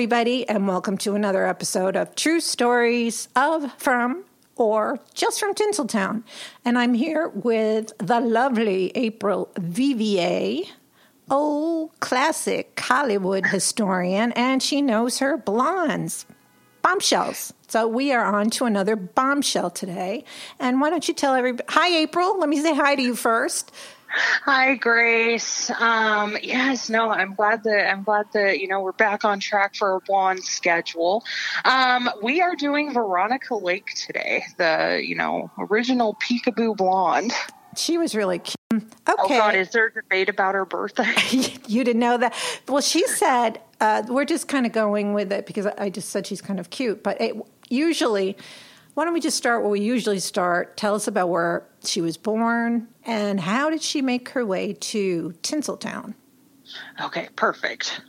everybody, and welcome to another episode of True Stories of, from, or just from Tinseltown. And I'm here with the lovely April Vivier, old classic Hollywood historian, and she knows her blondes, bombshells. So we are on to another bombshell today. And why don't you tell everybody, hi, April. Let me say hi to you first. Hi, Grace. Yes, no, I'm glad that, we're back on track for a blonde schedule. We are doing Veronica Lake today, the, original peekaboo blonde. She was really cute. Okay. Oh, God, is there a debate about her birthday? You didn't know that? Well, she said, we're just kind of going with it because I just said she's kind of cute. But usually, why don't we just start where we usually start? Tell us about where she was born and how did she make her way to Tinseltown? Okay, perfect.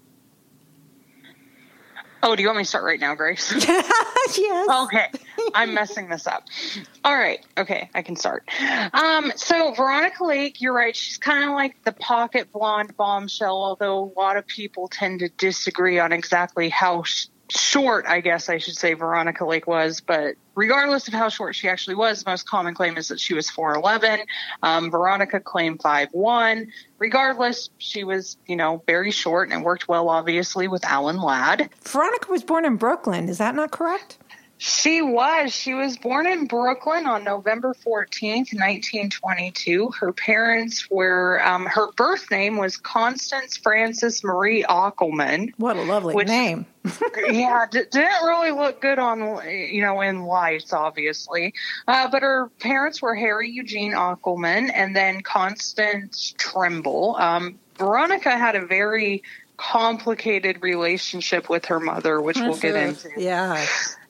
Oh, do you want me to start right now, Grace? Yes. Okay. I'm messing this up. All right. Okay. I can start. So Veronica Lake, you're right. She's kind of like the pocket blonde bombshell, although a lot of people tend to disagree on exactly how short, I guess I should say, Veronica Lake was. But regardless of how short she actually was, the most common claim is that she was 4'11". Veronica claimed 5'1". Regardless, she was, very short and worked well, obviously, with Alan Ladd. Veronica was born in Brooklyn. Is that not correct? She was. She was born in Brooklyn on November 14th, 1922. Her parents were, her birth name was Constance Frances Marie Ockelman. What a lovely name. Yeah, didn't really look good on, in lights, obviously. But her parents were Harry Eugene Ockelman and then Constance Trimble. Veronica had a very complicated relationship with her mother, which we'll get into. Yeah.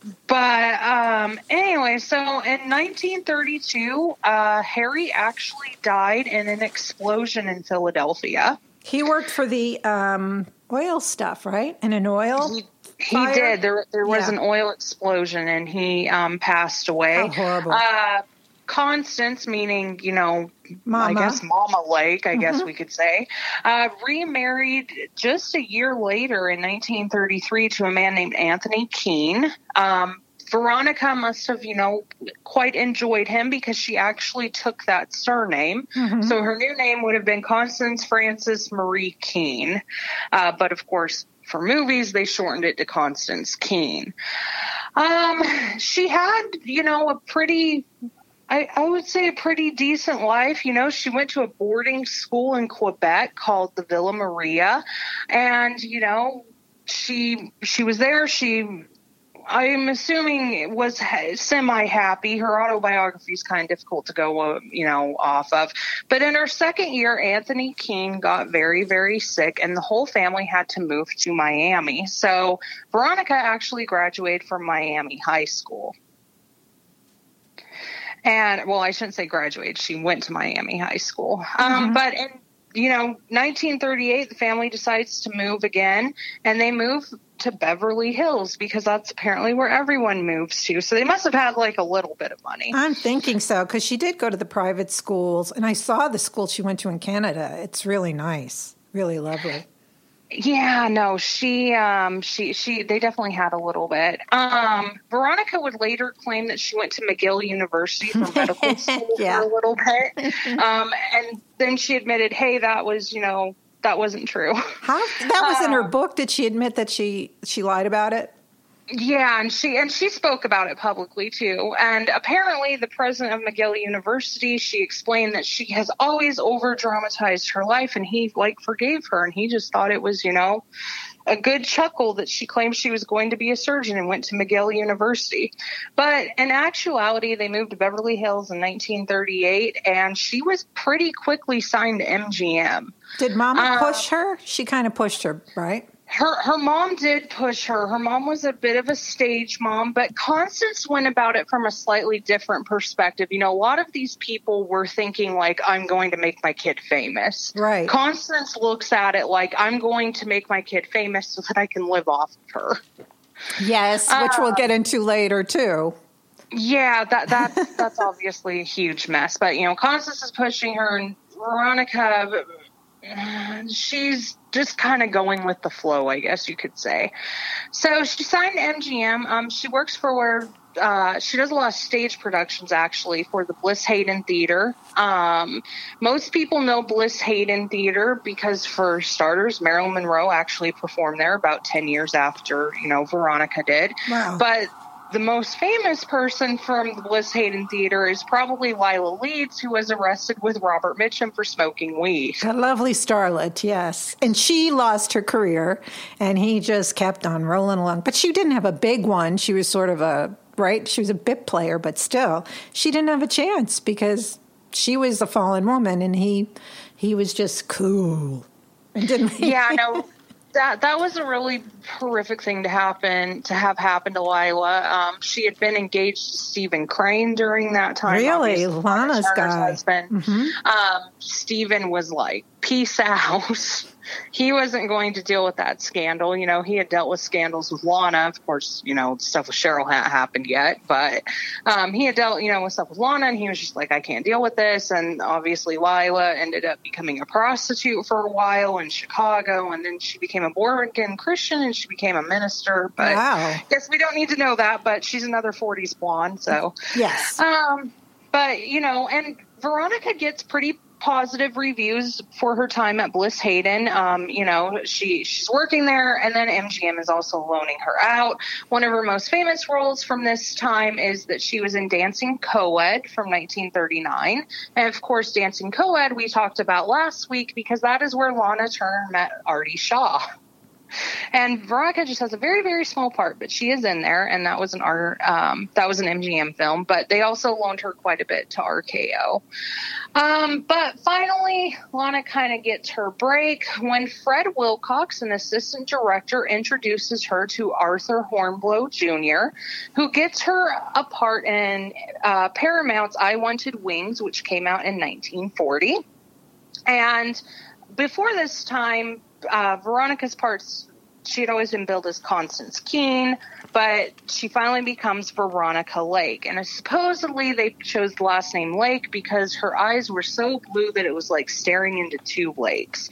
But anyway, so in 1932, Harry actually died in an explosion in Philadelphia. He worked for the oil stuff, right? In an oil He did. There was an oil explosion, and he passed away. How horrible. Constance, meaning, Mama. I guess Mama Lake, I guess we could say, remarried just a year later in 1933 to a man named Anthony Keene. Veronica must have, quite enjoyed him because she actually took that surname. Mm-hmm. So her new name would have been Constance Frances Marie Keene. But of course, for movies, they shortened it to Constance Keene. She had, a pretty... I would say a pretty decent life. She went to a boarding school in Quebec called the Villa Maria. And, she was there. I'm assuming was semi-happy. Her autobiography is kind of difficult to go, off of. But in her second year, Anthony Keene got very, very sick, and the whole family had to move to Miami. So Veronica actually graduated from Miami High School. And, well, I shouldn't say graduated. She went to Miami High School. But in, 1938, the family decides to move again, and they move to Beverly Hills because that's apparently where everyone moves to. So they must have had, a little bit of money. I'm thinking so, because she did go to the private schools, and I saw the school she went to in Canada. It's really nice, really lovely. Yeah, no, they definitely had a little bit. Veronica would later claim that she went to McGill University for medical school for a little bit. And then she admitted, hey, that was, that wasn't true. That was in her book. Did she admit that she lied about it? Yeah, and she spoke about it publicly too. And apparently the president of McGill University, she explained that she has always over dramatized her life, and he forgave her, and he just thought it was, a good chuckle that she claimed she was going to be a surgeon and went to McGill University. But in actuality, they moved to Beverly Hills in 1938, and she was pretty quickly signed to MGM. Did Mama push her? She kind of pushed her, right? Her mom did push her. Her mom was a bit of a stage mom, but Constance went about it from a slightly different perspective. A lot of these people were thinking I'm going to make my kid famous. Right. Constance looks at it like, I'm going to make my kid famous so that I can live off of her. Yes, which we'll get into later too. Yeah, that's obviously a huge mess. But, Constance is pushing her, and Veronica she's just kind of going with the flow, I guess you could say. So she signed MGM. She works for she does a lot of stage productions, actually, for the Bliss Hayden Theater. Most people know Bliss Hayden Theater because, for starters, Marilyn Monroe actually performed there about 10 years after, Veronica did. Wow. But the most famous person from the Bliss Hayden Theater is probably Lila Leeds, who was arrested with Robert Mitchum for smoking weed. A lovely starlet, yes. And she lost her career, and he just kept on rolling along. But she didn't have a big one. She was sort of she was a bit player, but still, she didn't have a chance because she was a fallen woman, and he was just cool. And didn't Yeah, no. That was a really horrific thing to have happened to Lila. She had been engaged to Stephen Crane during that time. Really? Lana's guy. Husband. Mm-hmm. Stephen was like, peace out. He wasn't going to deal with that scandal. He had dealt with scandals with Lana. Of course, stuff with Cheryl hadn't happened yet. But he had dealt, with stuff with Lana, and he was just like, I can't deal with this. And obviously Lila ended up becoming a prostitute for a while in Chicago. And then she became a born-again Christian, and she became a minister. But I guess we don't need to know that. But she's another 40s blonde. So, yes. But, and Veronica gets pretty positive reviews for her time at Bliss Hayden. She's working there, and then MGM is also loaning her out. One of her most famous roles from this time is that she was in Dancing Co-Ed from 1939. And of course, Dancing Co-Ed we talked about last week because that is where Lana Turner met Artie Shaw. And Veronica just has a very, very small part, but she is in there, and that was an MGM film. But they also loaned her quite a bit to RKO. But finally, Lana kind of gets her break when Fred Wilcox, an assistant director, introduces her to Arthur Hornblow Jr., who gets her a part in Paramount's I Wanted Wings, which came out in 1940. And before this time, Veronica's parts, she had always been billed as Constance Keene, but she finally becomes Veronica Lake. And supposedly they chose the last name Lake because her eyes were so blue that it was like staring into two lakes.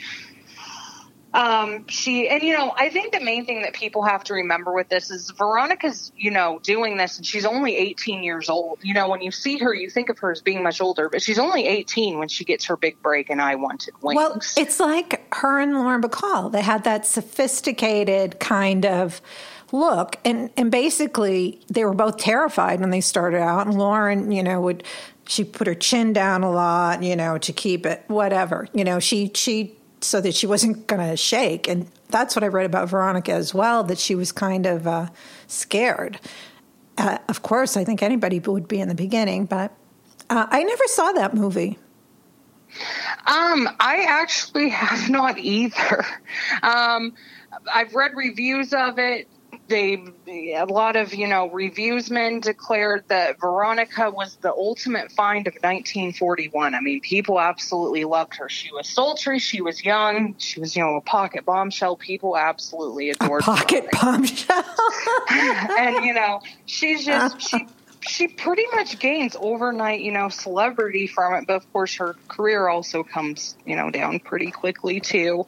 I think the main thing that people have to remember with this is Veronica's, doing this, and she's only 18 years old. When you see her, you think of her as being much older, but she's only 18 when she gets her big break in I Wanted Wings. Well, it's like her and Lauren Bacall. They had that sophisticated kind of look, and basically they were both terrified when they started out, and Lauren, she put her chin down a lot, to keep it, whatever. She so that she wasn't going to shake. And that's what I read about Veronica as well, that she was kind of scared. Of course, I think anybody would be in the beginning, but I never saw that movie. I actually have not either. I've read reviews of it. A lot of, reviewsmen declared that Veronica was the ultimate find of 1941. I mean, people absolutely loved her. She was sultry. She was young. She was, a pocket bombshell. People absolutely adored her. Pocket bombshell. And, she's just, she pretty much gains overnight, celebrity from it. But of course, her career also comes, down pretty quickly too.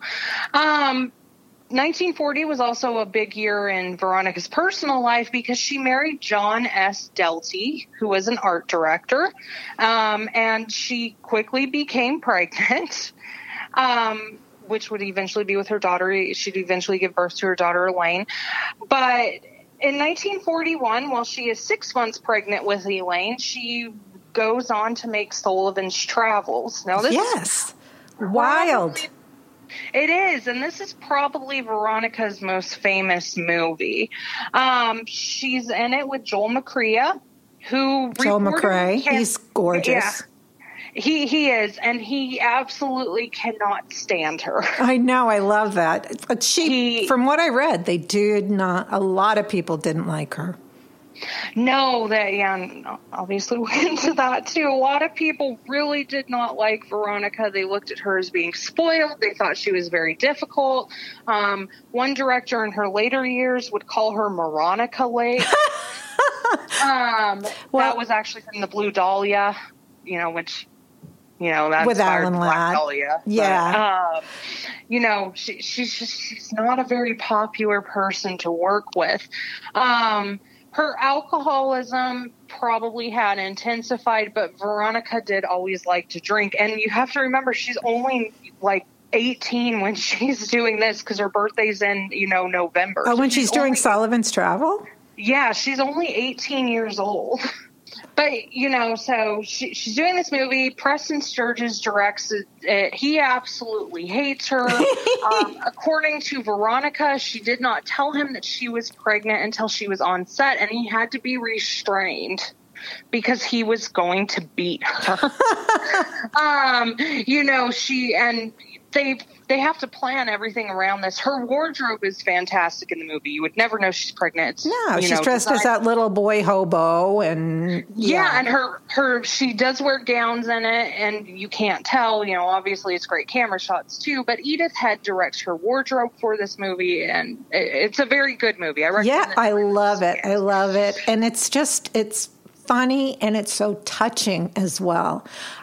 1940 was also a big year in Veronica's personal life because she married John S. Delty, who was an art director, and she quickly became pregnant, which would eventually be with her daughter. She'd eventually give birth to her daughter, Elaine. But in 1941, while she is 6 months pregnant with Elaine, she goes on to make Sullivan's Travels. Now, this is wild. It is, and this is probably Veronica's most famous movie. She's in it with Joel McCrea, Joel McCrea, he's gorgeous. Yeah, he is, and he absolutely cannot stand her. I know, I love that. But from what I read, a lot of people didn't like her. No, obviously we'll get into that too. A lot of people really did not like Veronica. They looked at her as being spoiled. They thought she was very difficult. One director in her later years would call her Moronica Lake. That was actually from the Blue Dahlia, which You know, that's with Alan Ladd. Yeah. But, you know, she's not a very popular person to work with. Her alcoholism probably had intensified, but Veronica did always like to drink. And you have to remember, she's only like 18 when she's doing this, because her birthday's in, you know, November. Oh, when she's doing Sullivan's Travel? Yeah, she's only 18 years old. But, you know, so she's doing this movie. Preston Sturges directs it. He absolutely hates her. According to Veronica, she did not tell him that she was pregnant until she was on set, and he had to be restrained because he was going to beat her. You know, they have to plan everything around this. Her wardrobe is fantastic in the movie. You would never know she's pregnant. No, she's dressed as that little boy hobo, and yeah, and her she does wear gowns in it, and you can't tell. You know, obviously it's great camera shots too. But Edith Head directs her wardrobe for this movie, and it's a very good movie. I recommend. Yeah, I love it. I love it, and it's funny, and it's so touching as well.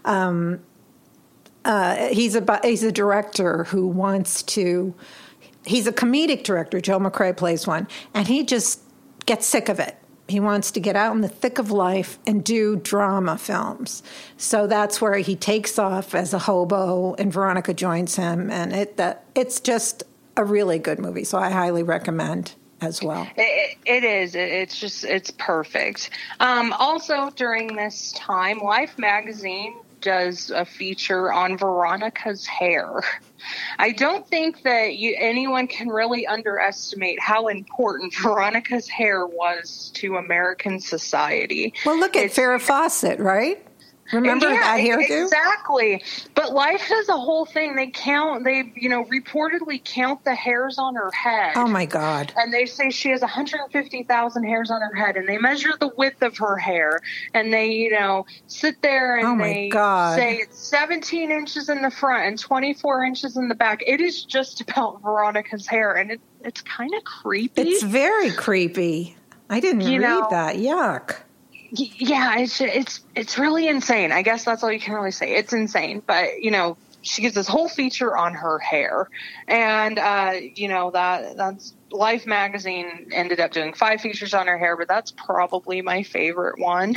He's a director who wants to. He's a comedic director. Joel McCrea plays one, and he just gets sick of it. He wants to get out in the thick of life and do drama films. So that's where he takes off as a hobo, and Veronica joins him, and it's just a really good movie. So I highly recommend as well. It is. It's perfect. Also, during this time, Life magazine does a feature on Veronica's hair. I don't think that anyone can really underestimate how important Veronica's hair was to American society. Well, look at Farrah Fawcett, right? Remember that hairdo? Exactly. But Life does a whole thing. They reportedly count the hairs on her head. Oh, my God. And they say she has 150,000 hairs on her head. And they measure the width of her hair. And they, sit there and say it's 17 inches in the front and 24 inches in the back. It is just about Veronica's hair. And it's kind of creepy. It's very creepy. I didn't read that. Yuck. Yeah, it's really insane. I guess that's all you can really say. It's insane. But, she gives this whole feature on her hair. And, that's Life magazine ended up doing 5 features on her hair, but that's probably my favorite one.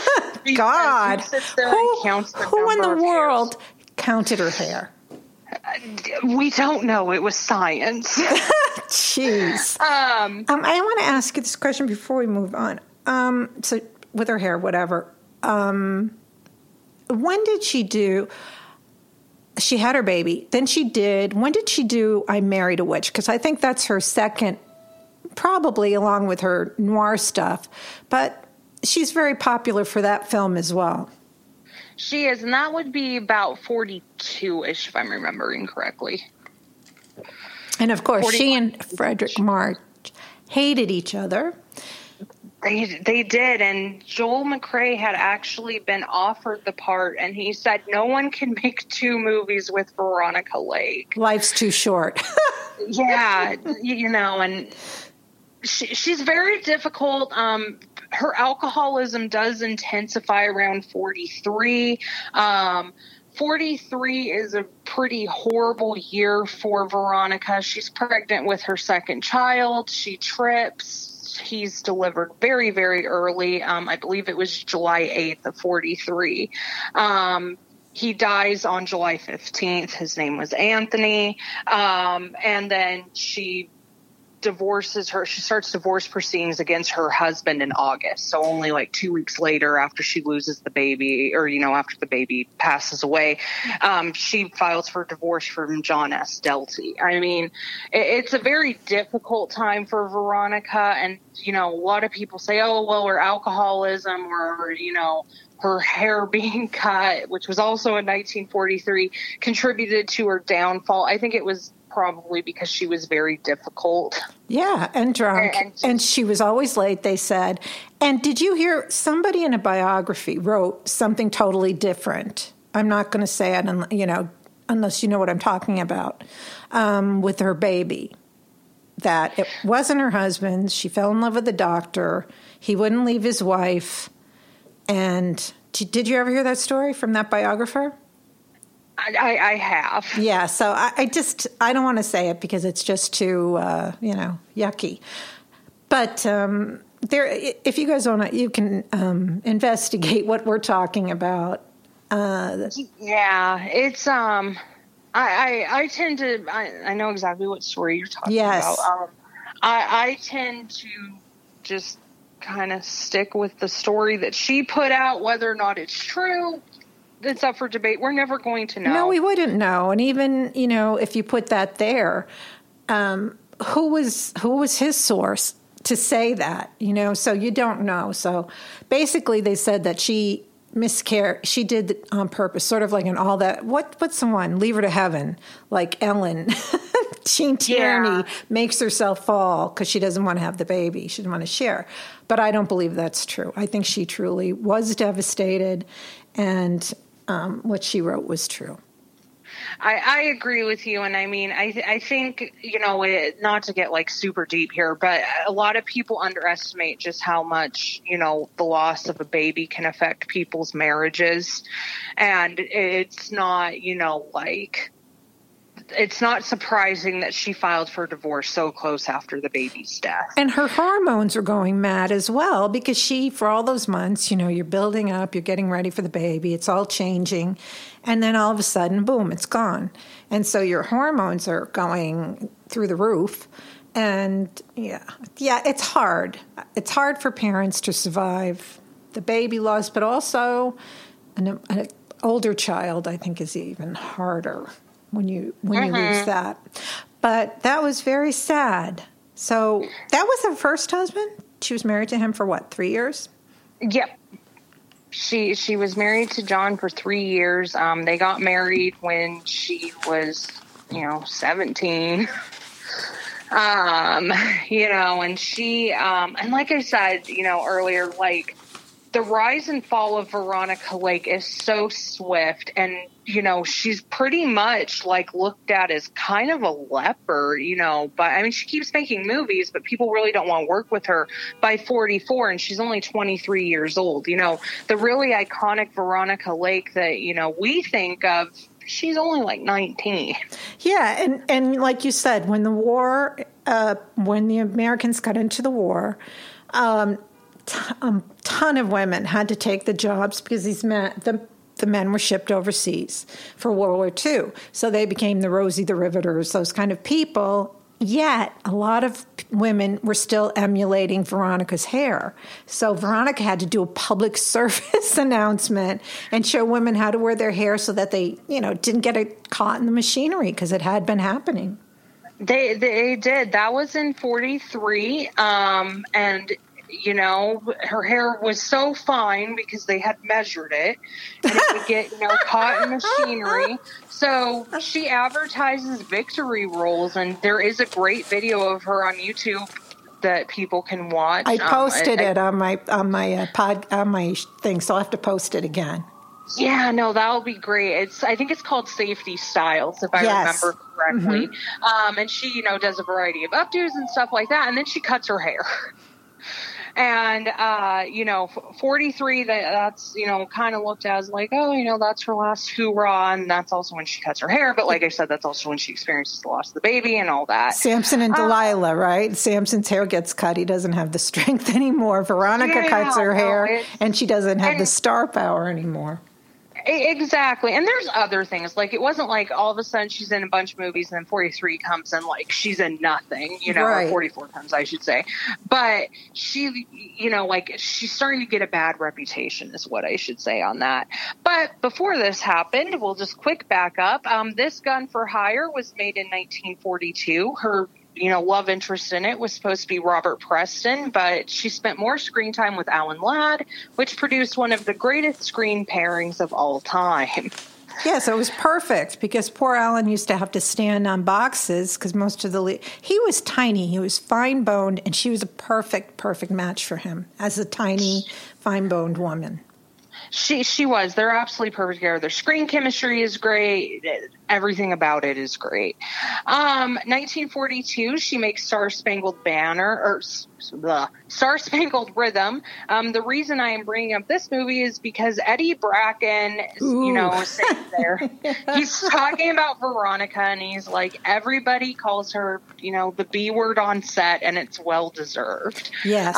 God. Who in the world hairs. Counted her hair? We don't know. It was science. Jeez. I want to ask you this question before we move on. So with her hair, whatever. When did she do? She had her baby. Then when did she do I Married a Witch? Because I think that's her second, probably along with her noir stuff. But she's very popular for that film as well. She is, and that would be about 42-ish, if I'm remembering correctly. And of course, she and Frederick March hated each other. They did, and Joel McCrea had actually been offered the part, and he said, no one can make 2 movies with Veronica Lake. Life's too short. Yeah, and she's very difficult. Her alcoholism does intensify around 43. 43 is a pretty horrible year for Veronica. She's pregnant with her second child. She trips. He's delivered very, very early. I believe it was July 8th of 43. He dies on July 15th. His name was Anthony. And then she divorces her. She starts divorce proceedings against her husband in August. So only like 2 weeks later, after she loses the baby, or, after the baby passes away, she files for divorce from John S. Delty. I mean, it's a very difficult time for Veronica. And, a lot of people say, oh, well, her alcoholism or, her hair being cut, which was also in 1943, contributed to her downfall. I think it was probably because she was very difficult. Yeah, and drunk. And she was always late, they said. And did you hear somebody in a biography wrote something totally different? I'm not going to say it, unless you know what I'm talking about, with her baby. That it wasn't her husband. She fell in love with the doctor. He wouldn't leave his wife. And did you ever hear that story from that biographer? I have. Yeah, so I don't want to say it because it's just too, yucky. But there, if you guys want to, you can investigate what we're talking about. Yeah, it's I tend to I know exactly what story you're talking about. I tend to just kind of stick with the story that she put out, whether or not it's true. It's up for debate. We're never going to know. No, we wouldn't know. And even, if you put that there, who was his source to say that, so you don't know. So basically they said that she miscarried. She did it on purpose, sort of like an all that. What's the one? Leave Her to Heaven, like Ellen. Jean Tierney makes herself fall because she doesn't want to have the baby. She doesn't want to share. But I don't believe that's true. I think she truly was devastated, and what she wrote was true. I agree with you. And I mean, I think, not to get like super deep here, but a lot of people underestimate just how much, the loss of a baby can affect people's marriages. And it's not, it's not surprising that she filed for divorce so close after the baby's death. And her hormones are going mad as well because she, for all those months, you're building up, you're getting ready for the baby, it's all changing. And then all of a sudden, boom, it's gone. And so your hormones are going through the roof. And yeah, it's hard. It's hard for parents to survive the baby loss, but also an older child, I think, is even harder when you lose that. But that was very sad. So that was her first husband? She was married to him for what, 3 years? Yep. She was married to John for 3 years. They got married when she was, 17. And she, and like I said, earlier, like, the rise and fall of Veronica Lake is so swift, and, she's pretty much like looked at as kind of a leper, but I mean, she keeps making movies, but people really don't want to work with her by 44, and she's only 23 years old. The really iconic Veronica Lake that, we think of, she's only like 19. Yeah. And like you said, when the war, when the Americans got into the war, a ton of women had to take the jobs because the men were shipped overseas for World War II. So they became the Rosie the Riveters, those kind of people. Yet a lot of women were still emulating Veronica's hair. So Veronica had to do a public service announcement and show women how to wear their hair so that they, didn't get it caught in the machinery because it had been happening. They did. That was in 43. And her hair was so fine because they had measured it, and it would get, caught in machinery. So she advertises victory rolls, and there is a great video of her on YouTube that people can watch. I posted it on my thing, so I'll have to post it again. Yeah, no, that'll be great. I think it's called Safety Styles, if I remember correctly. Mm-hmm. And she, does a variety of updos and stuff like that, and then she cuts her hair. And, 43, that's, kind of looked at as like, oh, that's her last hoorah. And that's also when she cuts her hair. But like I said, that's also when she experiences the loss of the baby and all that. Samson and Delilah, right? Samson's hair gets cut. He doesn't have the strength anymore. Veronica cuts her hair, and she doesn't have the star power anymore. Exactly. And there's other things. Like, it wasn't like all of a sudden she's in a bunch of movies and then 43 comes and like she's in nothing, right. Or 44 comes, I should say. But she, she's starting to get a bad reputation is what I should say on that. But before this happened, we'll just quick back up. This Gun for Hire was made in 1942. Her love interest in it was supposed to be Robert Preston, but she spent more screen time with Alan Ladd, which produced one of the greatest screen pairings of all time. Yeah, so it was perfect because poor Alan used to have to stand on boxes because he was tiny, he was fine-boned, and she was a perfect match for him as a tiny, fine-boned woman. She was. They're absolutely perfect together. Their screen chemistry is great. Everything about it is great. 1942, she makes Star Spangled Banner, or Star Spangled Rhythm. The reason I am bringing up this movie is because Eddie Bracken, is sitting there. He's talking about Veronica, and he's like, everybody calls her, the B word on set, and it's well deserved. Yes.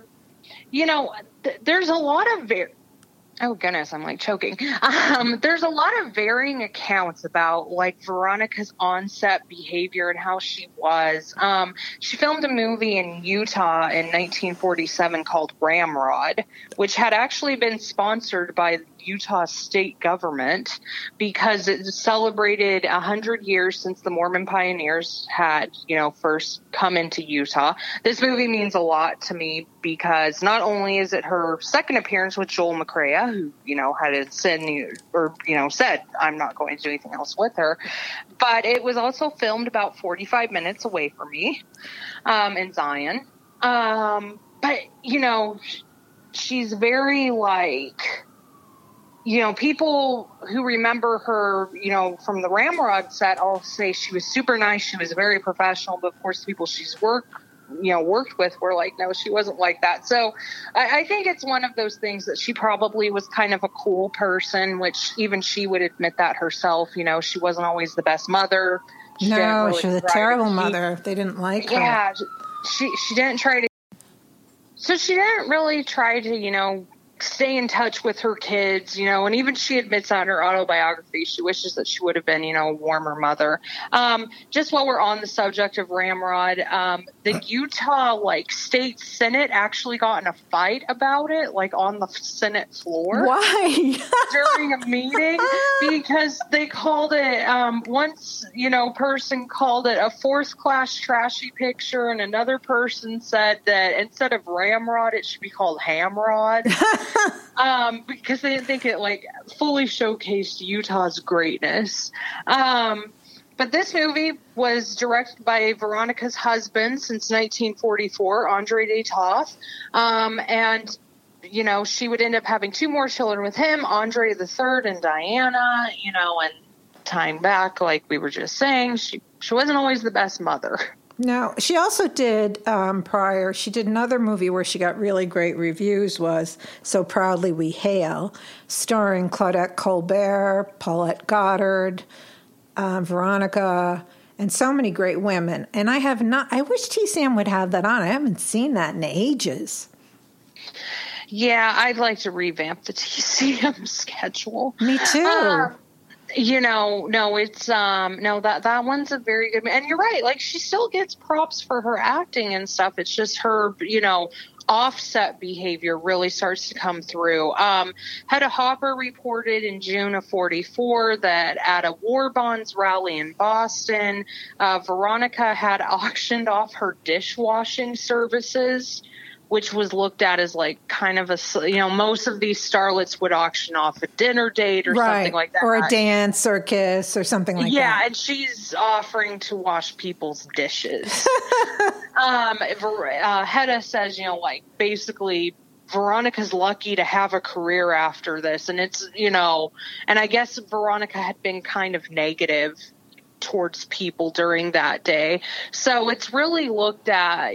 There's a lot of oh goodness, I'm like choking. There's a lot of varying accounts about like Veronica's on-set behavior and how she was. She filmed a movie in Utah in 1947 called Ramrod, which had actually been sponsored by the Utah state government because it celebrated 100 years since the Mormon pioneers had, first come into Utah. This movie means a lot to me because not only is it her second appearance with Joel McCrea, who, had said, I'm not going to do anything else with her, but it was also filmed about 45 minutes away from me, in Zion. But, she's very like, people who remember her, from the Ramrod set all say she was super nice. She was very professional. But of course, people she's worked with were like, no, she wasn't like that. So I think it's one of those things that she probably was kind of a cool person, which even she would admit that herself. She wasn't always the best mother. She was a terrible mother. They didn't like her. Yeah, she didn't try to. So she didn't really try to, stay in touch with her kids, and even she admits on her autobiography, she wishes that she would have been, a warmer mother. Just while we're on the subject of Ramrod, the Utah, state Senate actually got in a fight about it, on the Senate floor. Why? During a meeting, because they called it, person called it a fourth-class trashy picture, and another person said that instead of Ramrod, it should be called Hamrod. Because they didn't think it fully showcased Utah's greatness. But this movie was directed by Veronica's husband since 1944, Andre de Toth. And, she would end up having 2 more children with him, Andre the Third and Diana, and time back, like we were just saying, she wasn't always the best mother. No, she also did she did another movie where she got really great reviews, was So Proudly We Hail, starring Claudette Colbert, Paulette Goddard, Veronica, and so many great women. And I wish TCM would have that on. I haven't seen that in ages. Yeah, I'd like to revamp the TCM schedule. Me too. That one's a very good, and you're right. She still gets props for her acting and stuff. It's just her, offset behavior really starts to come through. Hedda Hopper reported in June of 1944 that at a war bonds rally in Boston, Veronica had auctioned off her dishwashing services, which was looked at as kind of most of these starlets would auction off a dinner date or something like that. Or a dance or a kiss or something like that. Yeah, and she's offering to wash people's dishes. Hedda says, basically Veronica's lucky to have a career after this. And it's, and I guess Veronica had been kind of negative towards people during that day. So it's really looked at,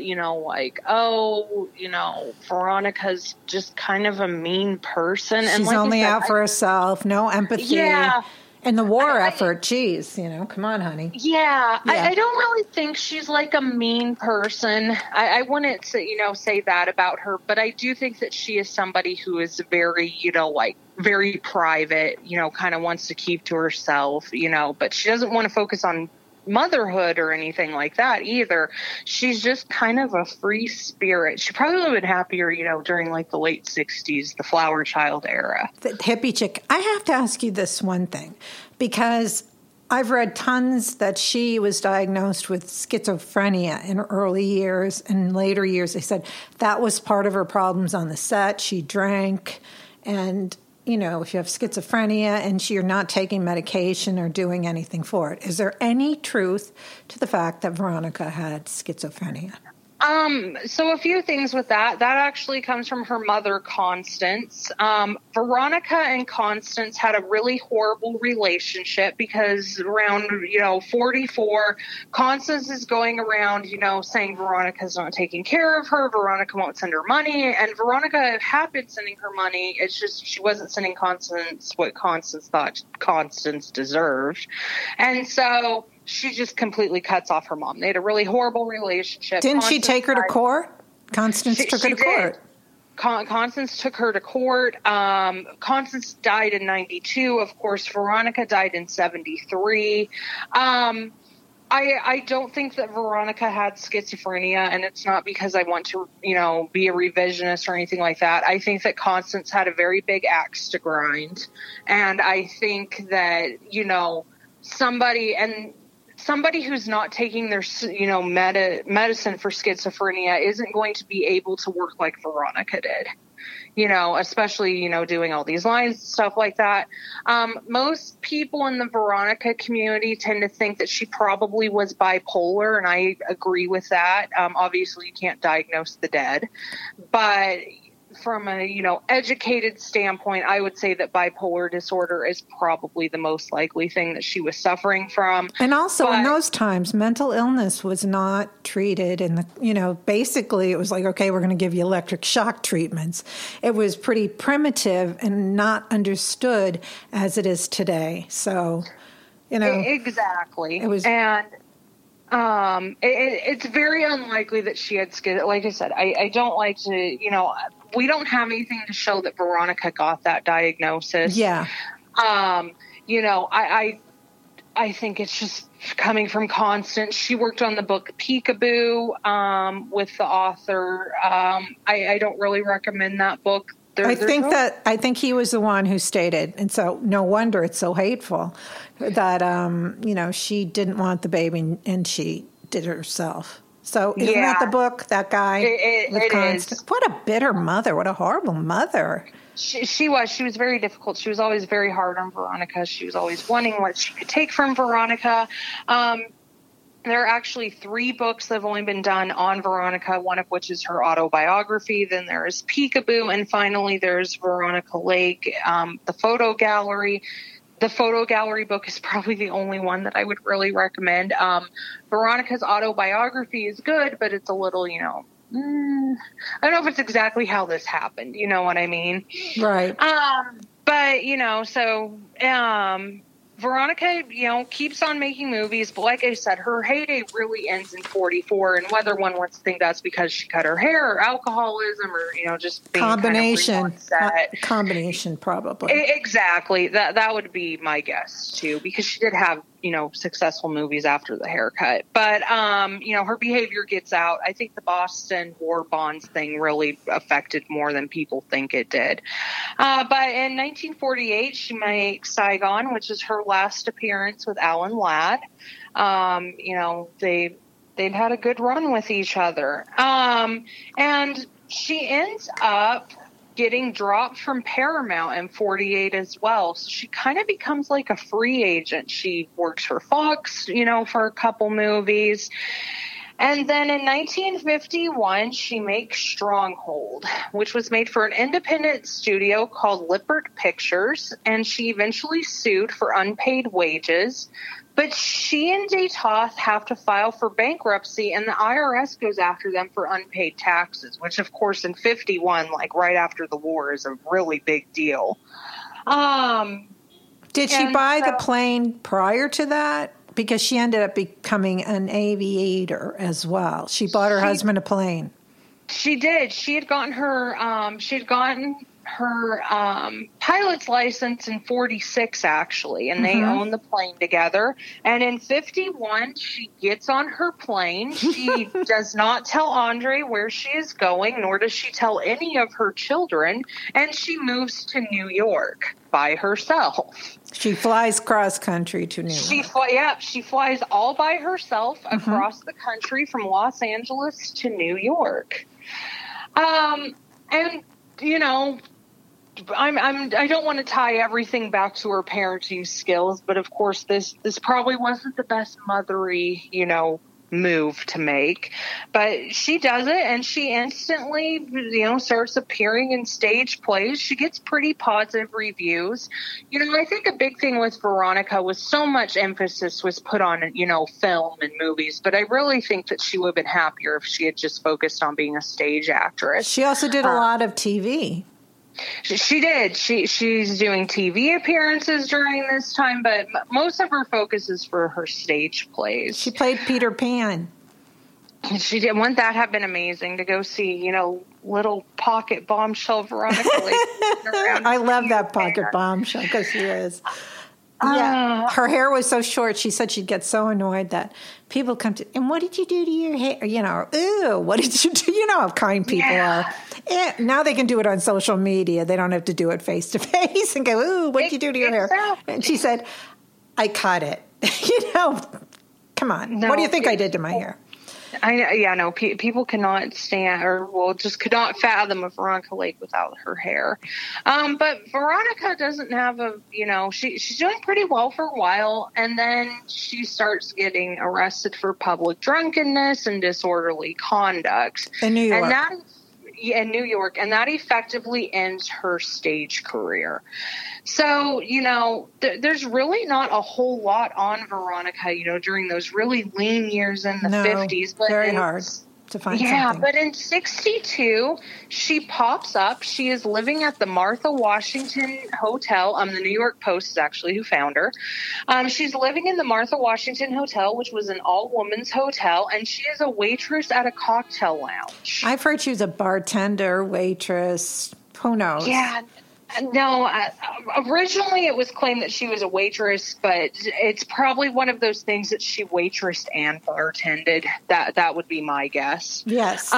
Veronica's just kind of a mean person. She's and only out for herself, no empathy. Yeah. And the war effort, geez, come on, honey. Yeah. I don't really think she's a mean person. I wouldn't say that about her, but I do think that she is somebody who is very, very private, kind of wants to keep to herself, but she doesn't want to focus on motherhood or anything like that either. She's just kind of a free spirit. She probably would have been happier, during the late 60s, the flower child era. The hippie chick. I have to ask you this one thing, because I've read tons that she was diagnosed with schizophrenia in her early years, and later years they said that was part of her problems on the set. She drank, and if you have schizophrenia and you're not taking medication or doing anything for it. Is there any truth to the fact that Veronica had schizophrenia? So a few things with that. That actually comes from her mother, Constance. Veronica and Constance had a really horrible relationship because around, 44, Constance is going around, saying Veronica's not taking care of her. Veronica won't send her money. And Veronica had been sending her money. It's just she wasn't sending Constance what Constance thought Constance deserved. And so she just completely cuts off her mom. They had a really horrible relationship. Didn't she take her to court? Constance took her to court. Constance took her to court. Constance died in 92. Of course, Veronica died in 73. I don't think that Veronica had schizophrenia, and it's not because I want to, be a revisionist or anything like that. I think that Constance had a very big axe to grind. And I think that, somebody who's not taking their, medicine for schizophrenia isn't going to be able to work like Veronica did, especially, doing all these lines and stuff like that. Most people in the Veronica community tend to think that she probably was bipolar, and I agree with that. Obviously, you can't diagnose the dead, but from a, educated standpoint, I would say that bipolar disorder is probably the most likely thing that she was suffering from. And also in those times, mental illness was not treated in the, basically it was like, okay, we're going to give you electric shock treatments. It was pretty primitive and not understood as it is today. So, Exactly. It was, and it's very unlikely that she had like I said, I don't like to, we don't have anything to show that Veronica got that diagnosis. Yeah. I think it's just coming from Constance. She worked on the book Peekaboo with the author. I don't really recommend that book. I think he was the one who stated, and so no wonder it's so hateful, that, she didn't want the baby and she did it herself. So isn't that the book, that guy? It is. What a bitter mother. What a horrible mother. She was very difficult. She was always very hard on Veronica. She was always wanting what she could take from Veronica. There are actually 3 books that have only been done on Veronica, one of which is her autobiography. Then there is Peekaboo, and finally there's Veronica Lake, the photo gallery. The photo gallery book is probably the only one that I would really recommend. Veronica's autobiography is good, but it's a little, I don't know if it's exactly how this happened. You know what I mean? Right. But, Veronica, keeps on making movies, but like I said, her heyday really ends in 44, and whether one wants to think that's because she cut her hair or alcoholism or, just being combination, combination probably. Exactly. That would be my guess too, because she did have, successful movies after the haircut, but, her behavior gets out. I think the Boston war bonds thing really affected more than people think it did. But in 1948, she makes Saigon, which is her last appearance with Alan Ladd. They'd had a good run with each other. And she ends up getting dropped from Paramount in 48 as well. So she kind of becomes like a free agent. She works for Fox, for a couple movies. And then in 1951, she makes Stronghold, which was made for an independent studio called Lippert Pictures, and she eventually sued for unpaid wages. But she and Datoth have to file for bankruptcy, and the IRS goes after them for unpaid taxes, which, of course, in 51, like right after the war, is a really big deal. Did she buy the plane prior to that? Because she ended up becoming an aviator as well. She bought her husband a plane. She did. She had gotten her pilot's license in 46, actually, and they owned the plane together. And in 51, she gets on her plane. She does not tell Andre where she is going, nor does she tell any of her children, and she moves to New York by herself. She flies cross country to New York. She flies all by herself across the country from Los Angeles to New York. And I don't want to tie everything back to her parenting skills, but of course this probably wasn't the best mothery, move to make, but she does it, and she instantly, starts appearing in stage plays. She gets pretty positive reviews. I think a big thing with Veronica was so much emphasis was put on, film and movies, but I really think that she would have been happier if she had just focused on being a stage actress. She also did a lot of TV. She did. She's doing TV appearances during this time, but most of her focus is for her stage plays. She played Peter Pan. She did. Wouldn't that have been amazing to go see, little pocket bombshell Veronica Lake? I love that pocket bombshell because she is. Yeah, her hair was so short. She said she'd get so annoyed that people come to, and what did you do to your hair? Ew, what did you do? You know how kind people are. Now they can do it on social media. They don't have to do it face to face and go, ooh, what did you do to your hair? And she said, I cut it. Come on. No, what do you think I did to my hair? People cannot stand, just could not fathom a Veronica Lake without her hair. But Veronica doesn't have she's doing pretty well for a while, and then she starts getting arrested for public drunkenness and disorderly conduct. In New York. In New York, and that effectively ends her stage career. So, there's really not a whole lot on Veronica, during those really lean years in the 50s. But very hard to find something. Yeah, but in 62, she pops up. She is living at the Martha Washington Hotel. The New York Post is actually who found her. She's living in the Martha Washington Hotel, which was an all-women's hotel, and she is a waitress at a cocktail lounge. I've heard she was a bartender, waitress, who knows? Yeah. No, originally it was claimed that she was a waitress, but it's probably one of those things that she waitressed and bartended. That would be my guess. Yes.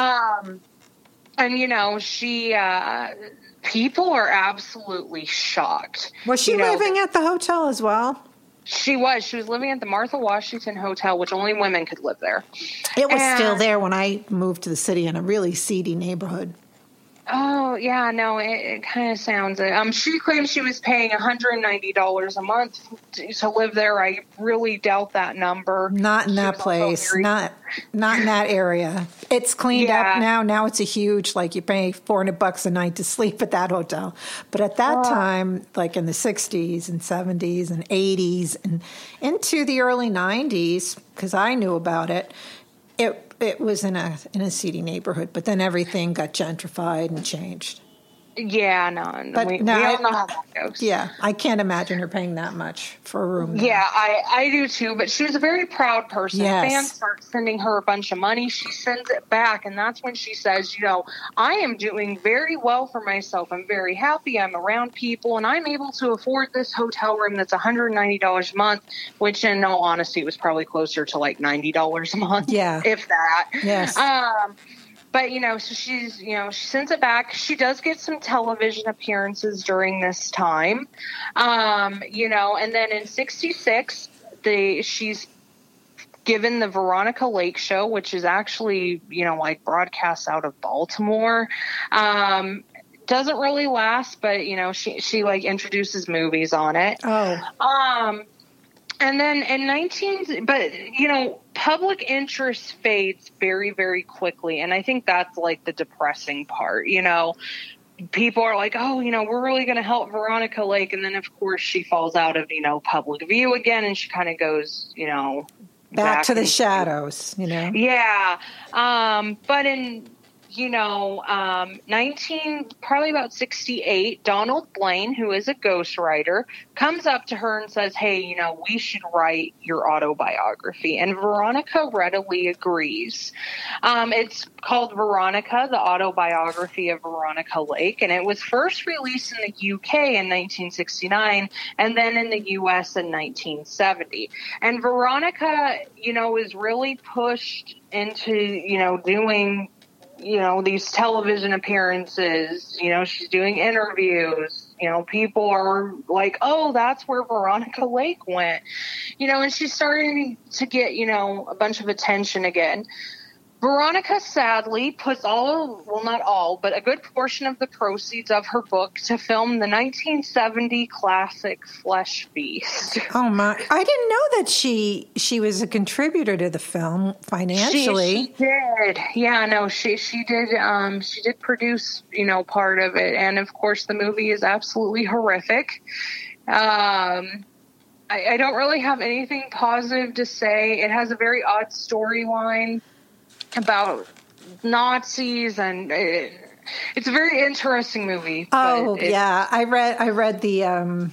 And she people are absolutely shocked. Was she living at the hotel as well? She was living at the Martha Washington Hotel, which only women could live there. It was still there when I moved to the city in a really seedy neighborhood. Oh, yeah, no, it kind of sounds it. She claims she was paying $190 a month to live there. I really doubt that number. Not in that place. Not in that area. It's cleaned up now. Now it's a huge, you pay $400 a night to sleep at that hotel. But at that time, like in the 60s and 70s and 80s and into the early 90s, because I knew about it, it was in a seedy neighborhood, but then everything got gentrified and changed. Yeah, but we don't know how that goes. Yeah, I can't imagine her paying that much for a room there. Yeah, I do too, but she was a very proud person. Yes. Fans start sending her a bunch of money. She sends it back, and that's when she says, I am doing very well for myself. I'm very happy. I'm around people, and I'm able to afford this hotel room that's $190 a month, which in all honesty was probably closer to like $90 a month. Yeah. If that. Yes. But, so she's, she sends it back. She does get some television appearances during this time. And then in 66, she's given the Veronica Lake Show, which is actually, broadcast out of Baltimore. Doesn't really last, but, she introduces movies on it. Oh. And then public interest fades very, very quickly. And I think that's the depressing part, people are like, oh, we're really going to help Veronica Lake. And then of course she falls out of, public view again. And she kind of goes, back to the shadows, Yeah. But in, probably about 68, Donald Blaine, who is a ghostwriter, comes up to her and says, hey, we should write your autobiography. And Veronica readily agrees. It's called Veronica, the Autobiography of Veronica Lake. And it was first released in the UK in 1969 and then in the US in 1970. And Veronica, is really pushed into, doing these television appearances, she's doing interviews, people are like, oh, that's where Veronica Lake went, and she's starting to get, a bunch of attention again. Veronica sadly puts well, not all, but a good portion of the proceeds of her book to film the 1970 classic Flesh Feast. Oh my! I didn't know that she was a contributor to the film financially. She did. Yeah, no, she did. She did produce, part of it, and of course, the movie is absolutely horrific. I don't really have anything positive to say. It has a very odd storyline about Nazis, and it's a very interesting movie. Oh yeah, I read the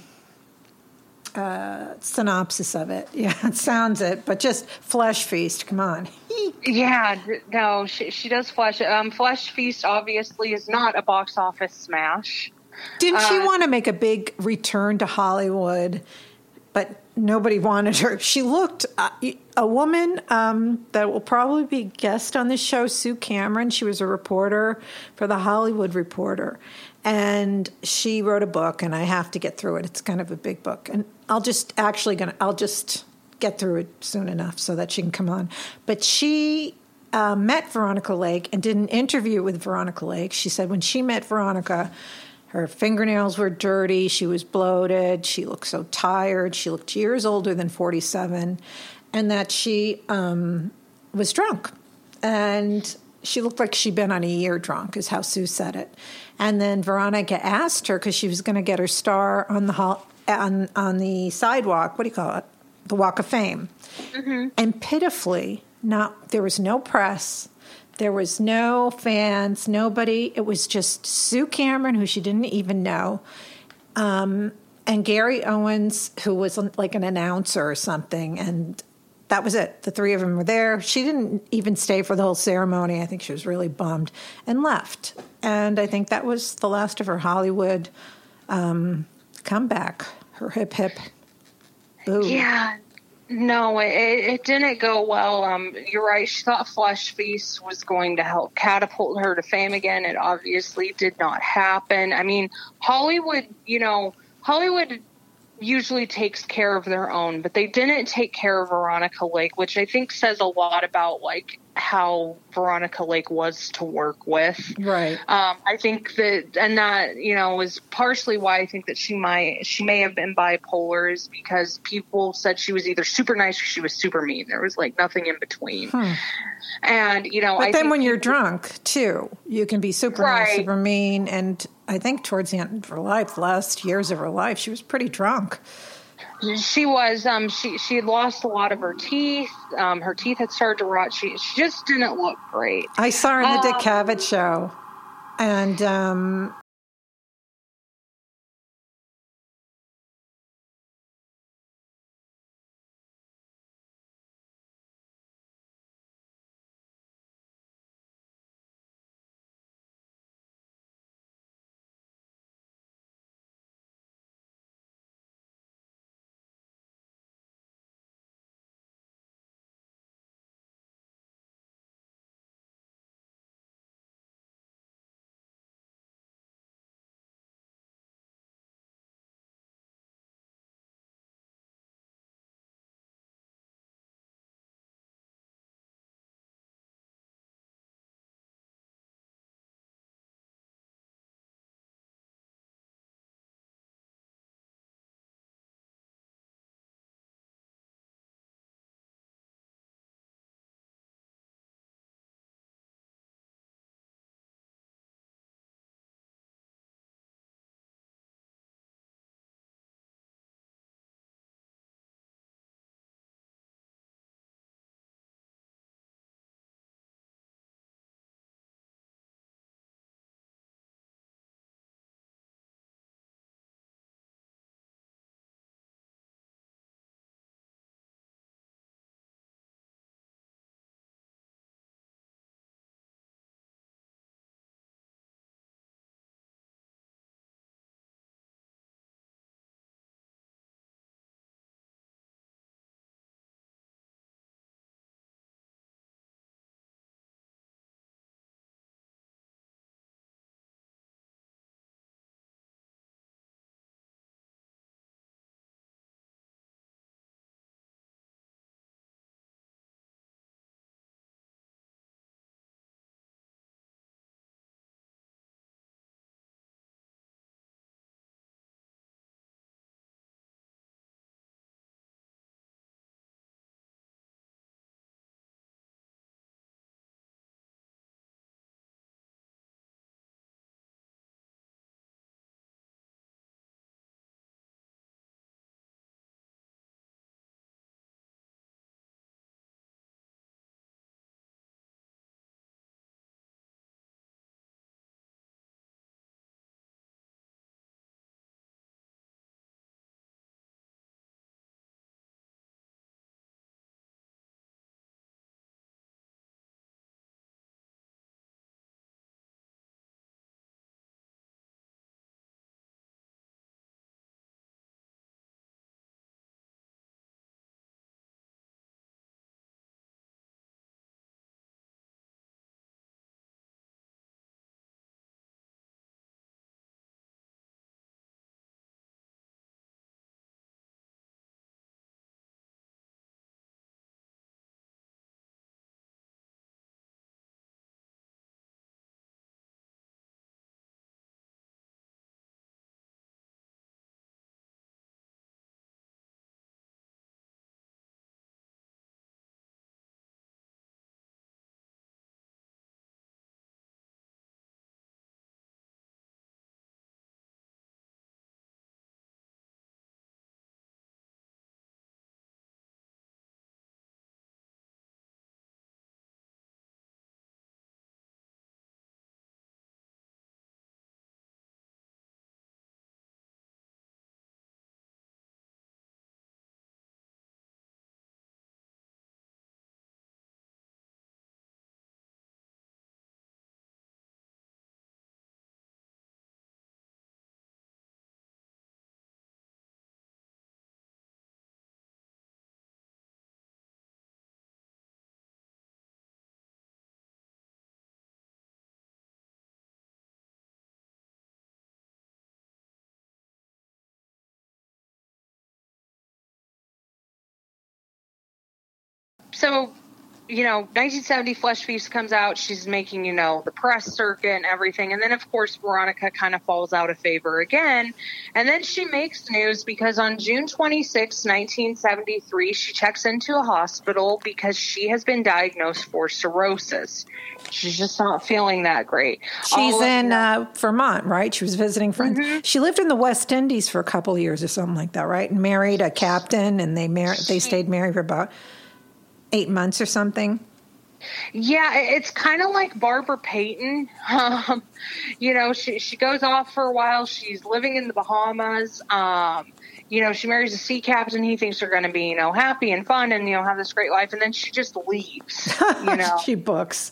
synopsis of it. Yeah, it sounds it, but just Flesh Feast. Come on. Yeah, no, she does Flesh. Flesh Feast obviously is not a box office smash. Didn't she want to make a big return to Hollywood? But nobody wanted her. She looked a woman that will probably be guest on this show, Sue Cameron. She was a reporter for The Hollywood Reporter. And she wrote a book, and I have to get through it. It's kind of a big book. And I'll just get through it soon enough so that she can come on. But she met Veronica Lake and did an interview with Veronica Lake. She said when she met Veronica, her fingernails were dirty. She was bloated. She looked so tired. She looked years older than 47, and that she was drunk. And she looked like she'd been on a year drunk, is how Sue said it. And then Veronica asked her, because she was going to get her star on the sidewalk. What do you call it? The Walk of Fame. Mm-hmm. And pitifully, there was no press. There was no fans, nobody. It was just Sue Cameron, who she didn't even know, and Gary Owens, who was like an announcer or something. And that was it. The three of them were there. She didn't even stay for the whole ceremony. I think she was really bummed and left. And I think that was the last of her Hollywood comeback, her hip, hip, boo. Yeah. No, it didn't go well. You're right. She thought Flesh Feast was going to help catapult her to fame again. It obviously did not happen. I mean, Hollywood usually takes care of their own, but they didn't take care of Veronica Lake, which I think says a lot about like how Veronica Lake was to work with. Right. I think that is partially why I think that she may have been bipolar, is because people said she was either super nice or she was super mean. There was like nothing in between. And, but then when you're drunk too, you can be super nice, super mean. And I think towards the end of her life, the last years of her life, she was pretty drunk. She was. She had lost a lot of her teeth. Her teeth had started to rot. She just didn't look great. I saw her in the Dick Cavett show, and So, 1970 Flesh Feast comes out. She's making, the press circuit and everything. And then, of course, Veronica kind of falls out of favor again. And then she makes news because on June 26, 1973, she checks into a hospital because she has been diagnosed for cirrhosis. She's just not feeling that great. She's in Vermont, right? She was visiting friends. Mm-hmm. She lived in the West Indies for a couple of years or something like that, right? And married a captain, and they stayed married for about 8 months or something. Yeah, it's kind of like Barbara Payton. She goes off for a while. She's living in the Bahamas. She marries a sea captain. He thinks they're going to be, happy and fun and, have this great life. And then she just leaves, She books.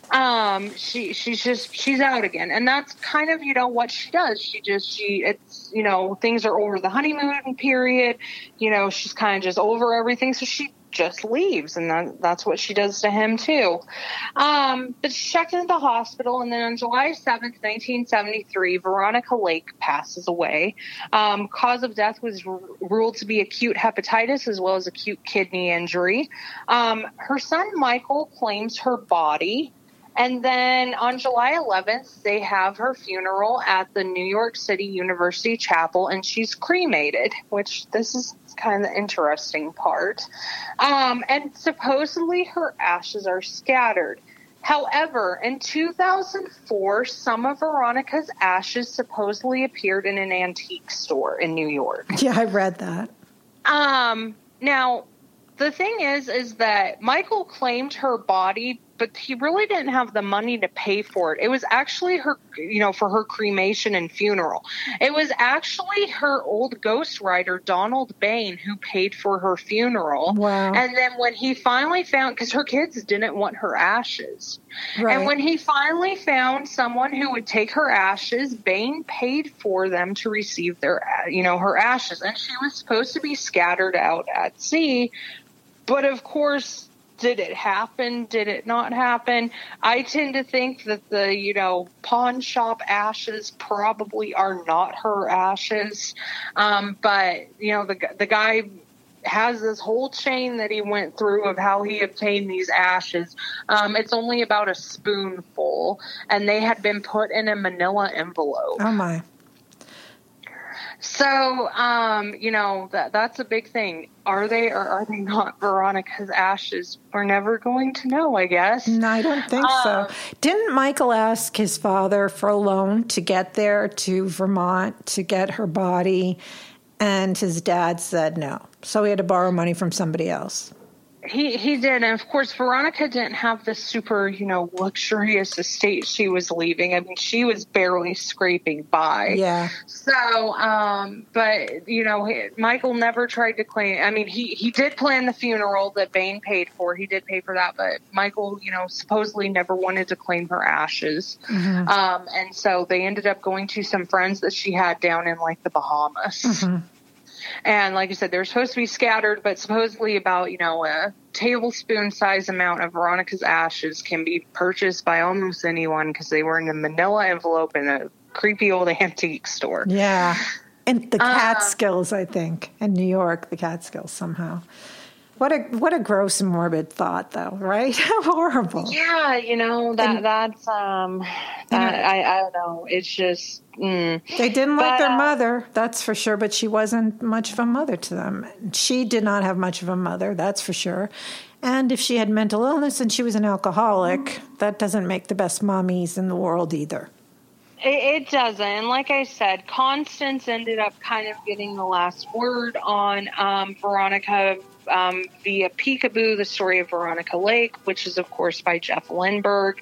She's out again. And that's kind of, what she does. Things are over the honeymoon period. She's kind of just over everything. So she just leaves, and that's what she does to him too. But she checked into the hospital, and then on July 7th, 1973, Veronica Lake passes away. Cause of death was ruled to be acute hepatitis as well as acute kidney injury. Her son Michael claims her body. And then on July 11th, they have her funeral at the New York City University Chapel, and she's cremated, which this is kind of the interesting part. And supposedly her ashes are scattered. However, in 2004, some of Veronica's ashes supposedly appeared in an antique store in New York. Yeah, I read that. Now, the thing is that Michael claimed her body, but he really didn't have the money to pay for it. It was actually her, for her cremation and funeral. It was actually her old ghostwriter, Donald Bain, who paid for her funeral. Wow. And then when he finally found, because her kids didn't want her ashes. Right. And when he finally found someone who would take her ashes, Bain paid for them to receive their, her ashes. And she was supposed to be scattered out at sea. But of course, did it happen? Did it not happen? I tend to think that the, pawn shop ashes probably are not her ashes. But, the guy has this whole chain that he went through of how he obtained these ashes. It's only about a spoonful, and they had been put in a manila envelope. Oh, my. So, that's a big thing. Are they or are they not Veronica's ashes? We're never going to know, I guess. No, I don't think so. Didn't Michael ask his father for a loan to get there to Vermont to get her body? And his dad said no. So he had to borrow money from somebody else. He did. And of course, Veronica didn't have the super, luxurious estate she was leaving. I mean, she was barely scraping by. Yeah. So, but, Michael never tried to claim. I mean, he did plan the funeral that Bain paid for. He did pay for that. But Michael, supposedly never wanted to claim her ashes. Mm-hmm. And so they ended up going to some friends that she had down in like the Bahamas. Mm-hmm. And like I said, they're supposed to be scattered, but supposedly about, a tablespoon-size amount of Veronica's ashes can be purchased by almost anyone because they were in a manila envelope in a creepy old antique store. Yeah. And the Catskills, I think, in New York, the Catskills somehow. What a gross and morbid thought, though, right? How horrible. Yeah, I don't know. It's just. They didn't like their mother, that's for sure, but she wasn't much of a mother to them. She did not have much of a mother, that's for sure. And if she had mental illness and she was an alcoholic, that doesn't make the best mommies in the world either. It doesn't. And like I said, Constance ended up kind of getting the last word on Veronica via Peekaboo, the story of Veronica Lake, which is, of course, by Jeff Lindbergh.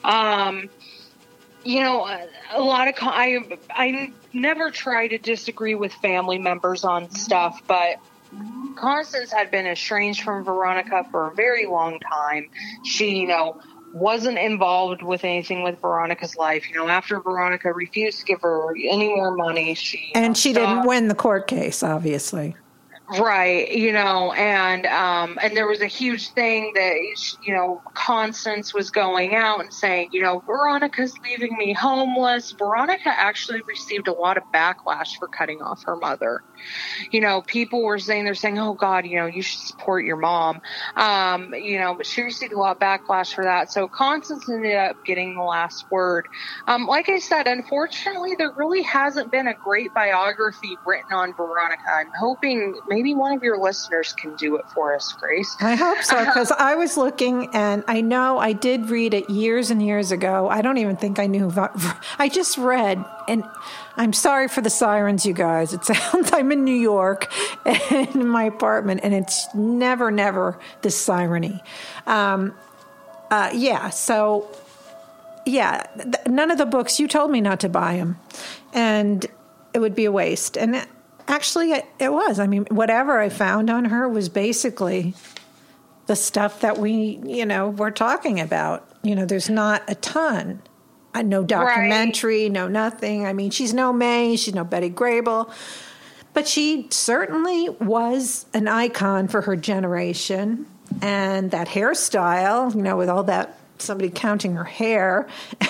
A lot of I never try to disagree with family members on stuff, but Constance had been estranged from Veronica for a very long time. She, wasn't involved with anything with Veronica's life. After Veronica refused to give her any more money, she didn't win the court case, obviously. Right, and there was a huge thing that, Constance was going out and saying, Veronica's leaving me homeless. Veronica actually received a lot of backlash for cutting off her mother. People were saying, oh God, you should support your mom. But she received a lot of backlash for that. So Constance ended up getting the last word. Like I said, unfortunately, there really hasn't been a great biography written on Veronica. I'm hoping maybe one of your listeners can do it for us, Grace. I hope so, because I was looking, and I know I did read it years and years ago. I don't even think I knew. I just read, and I'm sorry for the sirens, you guys. It sounds I'm in New York in my apartment, and it's never this siren-y. None of the books, you told me not to buy them, and it would be a waste. And actually, it was. I mean, whatever I found on her was basically the stuff that we're talking about. There's not a ton. No documentary, right. No nothing. I mean, she's no May, she's no Betty Grable. But she certainly was an icon for her generation. And that hairstyle, with all that, somebody counting her hair,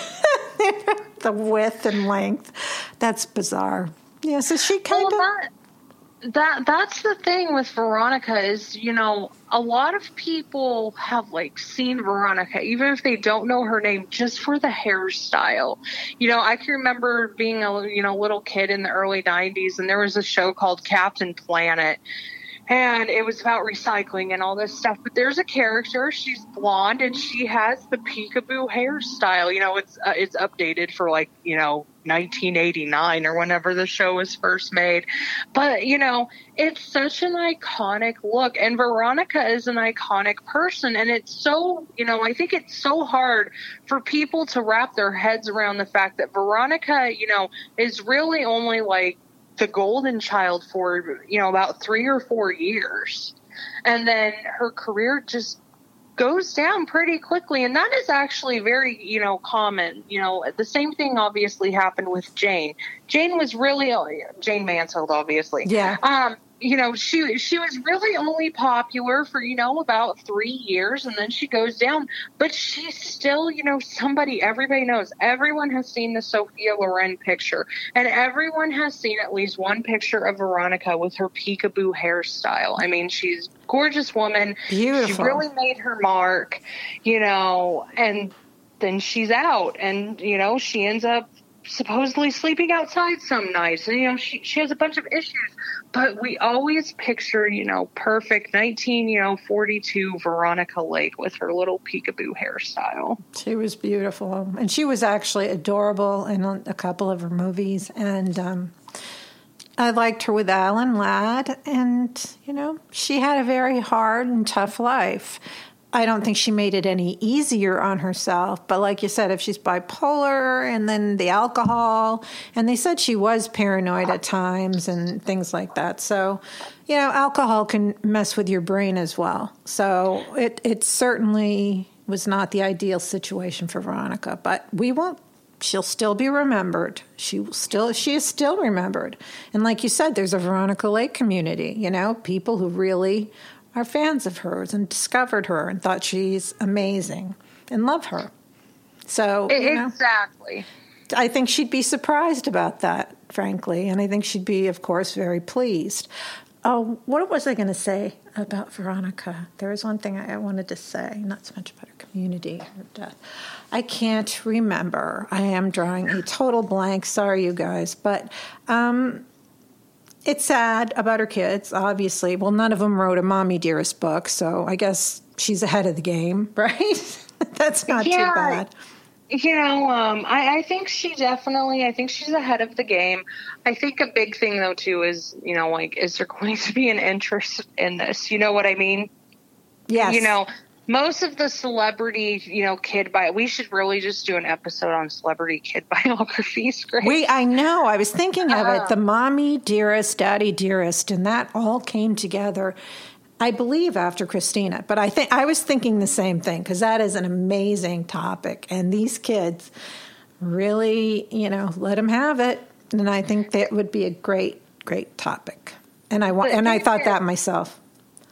the width and length, that's bizarre. Yeah, so she kind of... That's the thing with Veronica is, a lot of people have seen Veronica, even if they don't know her name, just for the hairstyle. I can remember being a little kid in the early 90s, and there was a show called Captain Planet. And it was about recycling and all this stuff. But there's a character, she's blonde, and she has the peekaboo hairstyle. It's updated for 1989 or whenever the show was first made. But, it's such an iconic look. And Veronica is an iconic person. And it's so, I think it's so hard for people to wrap their heads around the fact that Veronica, is really only the golden child for, about 3 or 4 years. And then her career just goes down pretty quickly. And that is actually very, common. The same thing obviously happened with Jane. Jane was really, Jane Mansfield, obviously. Yeah. She was really only popular for, about 3 years, and then she goes down. But she's still, somebody everybody knows. Everyone has seen the Sophia Loren picture, and everyone has seen at least one picture of Veronica with her peekaboo hairstyle. I mean, she's a gorgeous woman. Beautiful. She really made her mark, and then she's out, and, she ends up supposedly sleeping outside some nights, and she has a bunch of issues, but we always picture perfect 1942 Veronica Lake with her little peekaboo hairstyle. She was beautiful, and she was actually adorable in a couple of her movies, and I liked her with Alan Ladd, and she had a very hard and tough life. I don't think she made it any easier on herself. But like you said, if she's bipolar and then the alcohol, and they said she was paranoid at times and things like that. So, alcohol can mess with your brain as well. So it certainly was not the ideal situation for Veronica. But she'll still be remembered. She is still remembered. And like you said, there's a Veronica Lake community, people who really are fans of hers and discovered her and thought she's amazing and love her. So, exactly. I think she'd be surprised about that, frankly. And I think she'd be, of course, very pleased. Oh, what was I going to say about Veronica? There was one thing I wanted to say, not so much about her community, her death. I can't remember. I am drawing a total blank. Sorry, you guys. But, it's sad about her kids, obviously. Well, none of them wrote a Mommy Dearest book, so I guess she's ahead of the game, right? That's not too bad. I think she's ahead of the game. I think a big thing, though, too, is, is there going to be an interest in this? You know what I mean? Yes. Most of the celebrity, kid we should really just do an episode on celebrity kid biographies. Grace. I know. I was thinking of it. The Mommy Dearest, Daddy Dearest, and that all came together, I believe, after Christina. But I was thinking the same thing, because that is an amazing topic. And these kids really, let them have it. And I think that would be a great, great topic. And I thought that myself.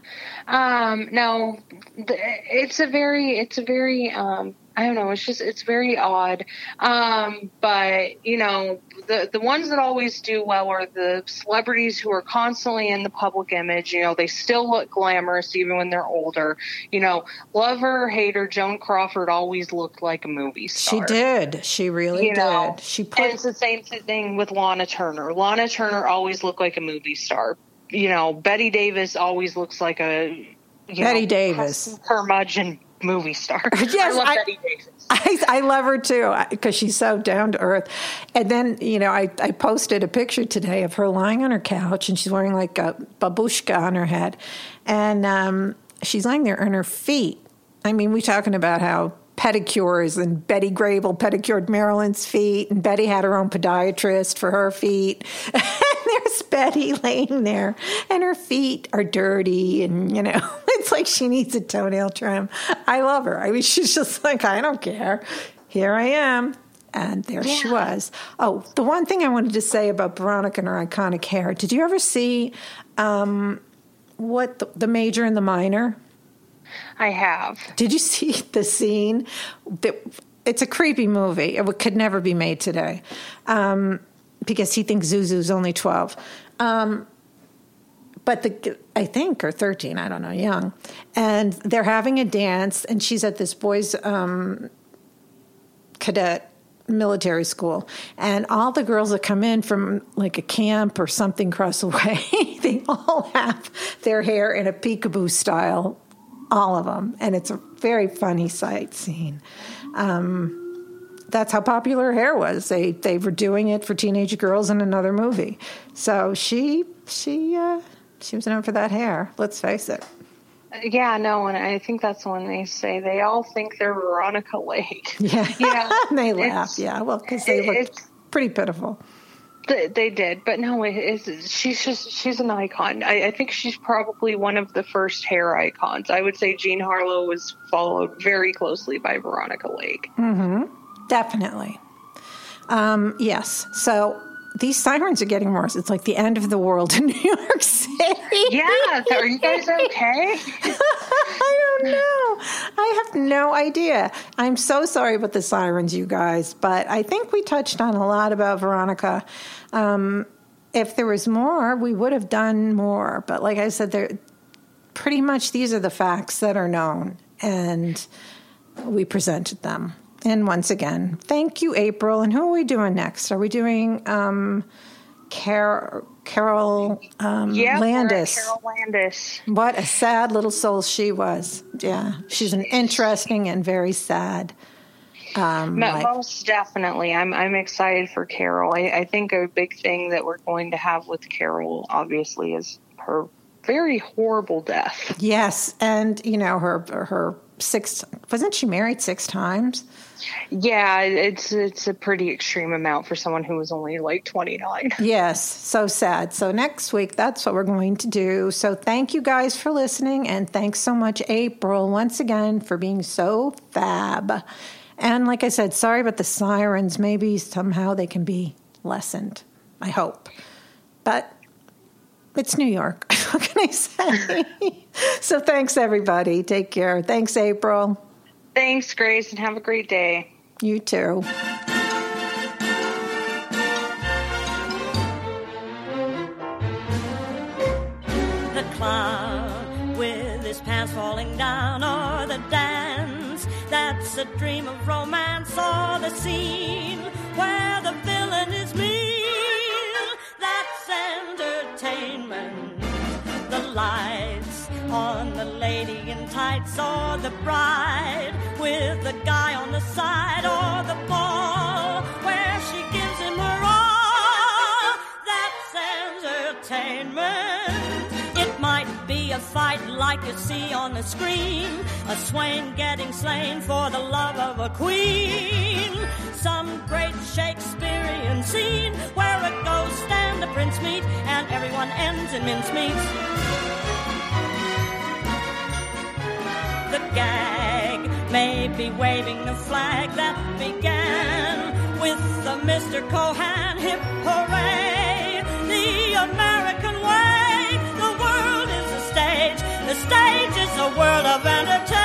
No, it's a very, I don't know. It's very odd. But you know, the ones that always do well are the celebrities who are constantly in the public image. You know, they still look glamorous even when they're older. You know, love her or hate her, Joan Crawford always looked like a movie star. She did. She really did. And it's the same thing with Lana Turner. Lana Turner always looked like a movie star. You know, Betty Davis always looks like a Davis curmudgeon movie star. Yes, I love Betty Davis. I love her too because she's so down to earth. And then, you know, I posted a picture today of her lying on her couch and she's wearing like a babushka on her head. And she's lying there on her feet. I mean, we're talking about how pedicures, and Betty Grable pedicured Marilyn's feet, and Betty had her own podiatrist for her feet. And there's Betty laying there, and her feet are dirty, and, you know, it's like she needs a toenail trim. I love her. I mean, she's just like, I don't care. Here I am. And there she was. Oh, the one thing I wanted to say about Veronica and her iconic hair. Did you ever see what the Major and the Minor? I have. Did you see the scene? It's a creepy movie. It could never be made today because he thinks Zuzu's only 12. But I think, or 13, I don't know, young. And they're having a dance, and she's at this boys' cadet military school. And all the girls that come in from like a camp or something across the way, they all have their hair in a peekaboo style. All of them. And it's a very funny sight scene. That's how popular hair was. They were doing it for teenage girls in another movie. So she was known for that hair. Let's face it. Yeah, no, and I think that's when they say they all think they're Veronica Lake. Yeah, and they laugh. Yeah, well, because they look pretty pitiful. They did, but no, she's an icon. I think she's probably one of the first hair icons. I would say Jean Harlow was followed very closely by Veronica Lake. Mm-hmm. Definitely. Yes. So these sirens are getting worse. It's like the end of the world in New York City. Yeah. Are you guys okay? I don't know. I have no idea. I'm so sorry about the sirens, you guys, but I think we touched on a lot about Veronica. If there was more, we would have done more. But like I said, pretty much these are the facts that are known, and we presented them. And once again, thank you, April. And who are we doing next? Are we doing Carol Landis? Carol Landis. What a sad little soul she was. Yeah, she's an interesting and very sad. Most definitely. I'm excited for Carol. I think a big thing that we're going to have with Carol, obviously, is her very horrible death. Yes, and you know her wasn't she married 6 times? Yeah, it's a pretty extreme amount for someone who was only like 29. Yes, so sad. So next week, that's what we're going to do. So thank you guys for listening, and thanks so much, April, once again for being so fab. And like I said, sorry about the sirens. Maybe somehow they can be lessened. I hope. But it's New York. What can I say? So thanks, everybody. Take care. Thanks, April. Thanks, Grace, and have a great day. You too. The clown with his pants falling down, or the dance that's a dream of romance, or the scene where the villain is mean, that's entertainment. The lights on the lady in tights, or the bride with the guy on the side, or the ball where she gives him her all, that's entertainment. It might be a fight like you see on the screen, a swain getting slain for the love of a queen, some great Shakespearean scene where a ghost and a prince meet and everyone ends in mincemeat. The gag may be waving the flag that began with the Mr. Cohan hip hooray, the American way. is a world of entertainment.